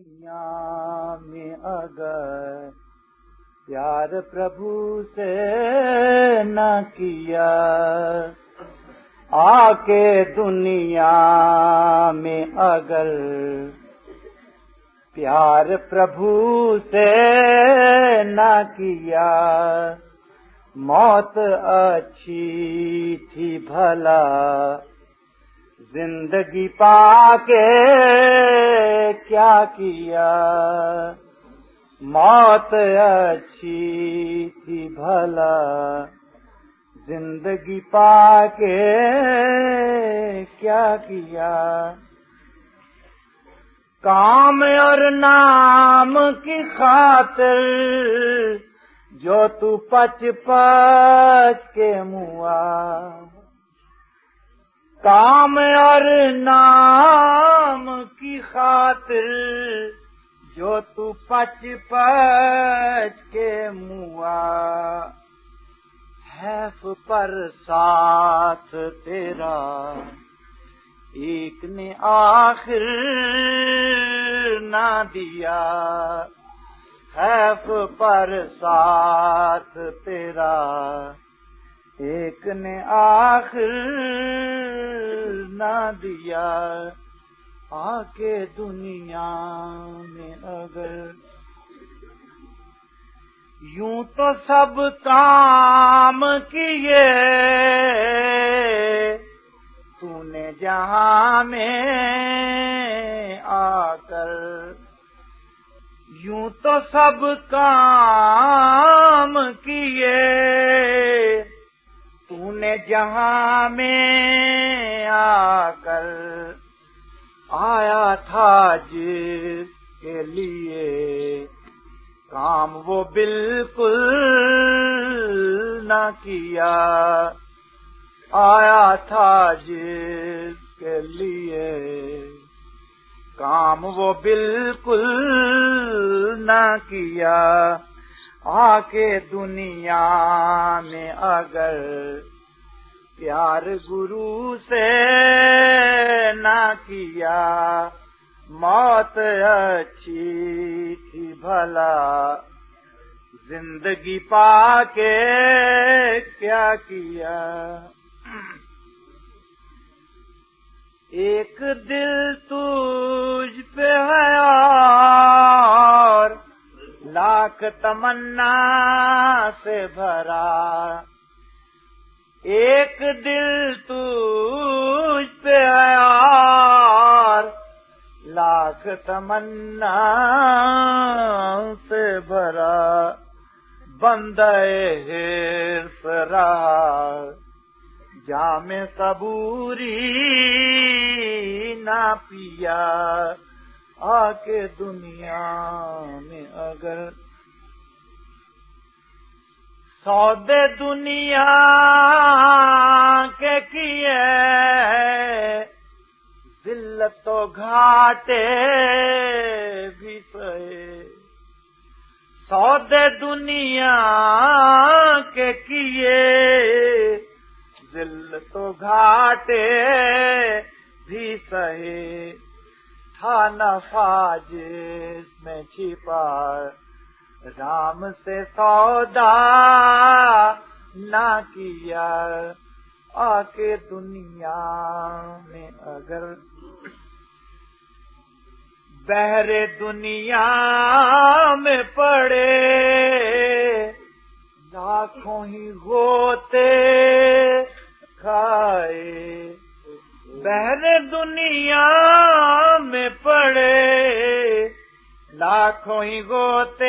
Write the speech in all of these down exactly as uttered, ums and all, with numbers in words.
دنیا میں اگر پیار پربھو سے نہ کیا، آ کے دنیا میں اگر پیار پربھو سے نہ کیا، موت اچھی تھی بھلا زندگی پا کے کیا کیا، موت اچھی تھی بھلا زندگی پا کے کیا کیا، کام اور نام کی خاطر جو تو پچ پچ کے موا، کام اور نام کی خاطر جو تو پچ پچ کے موا، حیف پر ساتھ تیرا ایک نے آخر نہ دیا، حیف پر ساتھ تیرا ایک نے آخر نہ دیا، آ کے دنیا میں اگر یوں تو سب کام کیے تو نے جہاں میں آ کر، یوں تو سب کام کیے تو نے جہاں میں آ کر، آیا تھا جس کے لیے کام وہ بالکل نہ کیا، آیا تھا جس کے لیے کام وہ بالکل نہ کیا، آ کے دنیا میں اگر پیار گرو سے نہ کیا، موت اچھی تھی بھلا زندگی پا کے کیا کیا، ایک دل تجھ پہ ہے اور لاکھ تمنا سے بھرا، ایک دل تجھ پہ ہے اور لاکھ تمنا سے بھرا، بندہ حرص رہا جام صبوری نہ پیا، آ کے دنیا میں اگر سودے دنیا کے کیے ذلت و گھاٹے بھی سہے، سودے دنیا کے کیے ذلت و گھاٹے بھی سہے، تھا نفع جس میں چھپا رام سے سودا نہ کیا، آ کے دنیا میں اگر بحر دنیا میں پڑے لاکھوں ہی غوطے کھائے، بحر دنیا میں پڑے لاکھوں ہی غوطے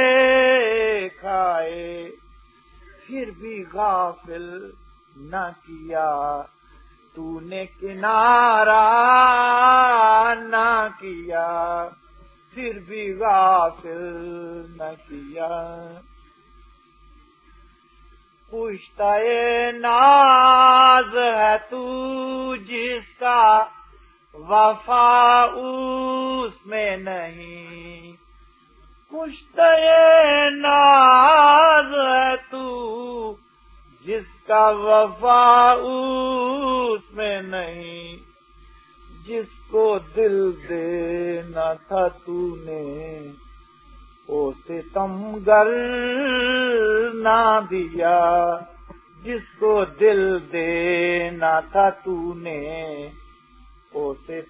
کھائے، پھر بھی غافل نہ کیا تو نے کنارہ نہ کیا، پھر بھی غافل نہ کیا، پوچھتا ہے ناز ہے تو جس کا وفا اس میں نہیں، پوچھتا ہے ناز ہے تو جس کا وفا اس میں نہیں، جس کو دل دینا تھا تو نے او ستمگر نہ دیا، جس کو دل دینا تھا تو نے او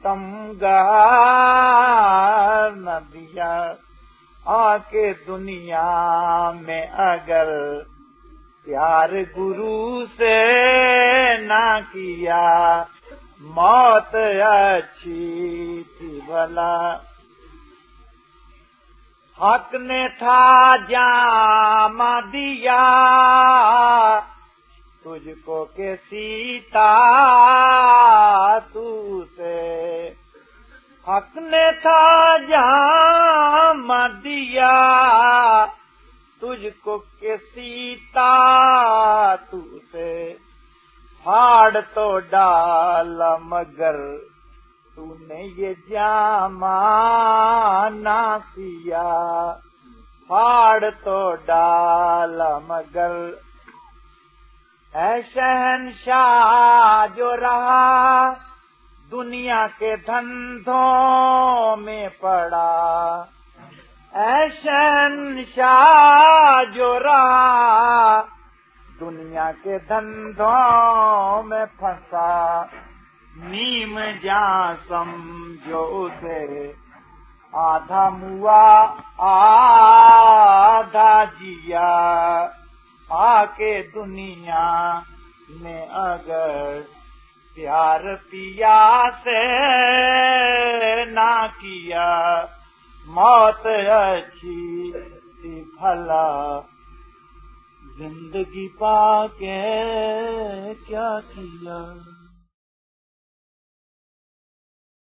ستمگر نہ دیا۔ آ کے دنیا میں اگر پیار گرو سے نہ کیا، موت اچھی تھی بھلا۔ حق نے تھا جامہ دیا تجھ کو کہ سیتا تو سے، حق نے تھا جامہ دیا تجھ کو کہ سیتا تو سے، پھاڑ تو ڈالا مگر تو نے یہ جامہ نہ سیا، پھاڑ تو ڈالا مگر اے شہنشاہ جو رہا دنیا کے دھندوں میں پڑا، اے شہنشاہ جو رہا دنیا کے دھندوں میں پھنسا، نیم جاں سمجھو اسے آدھا موا آدھا جیا، آ کے دنیا میں اگر پیار پیا سے نہ کیا، موت اچھی تھی بھلا، زندگی پا کے کیا کیا۔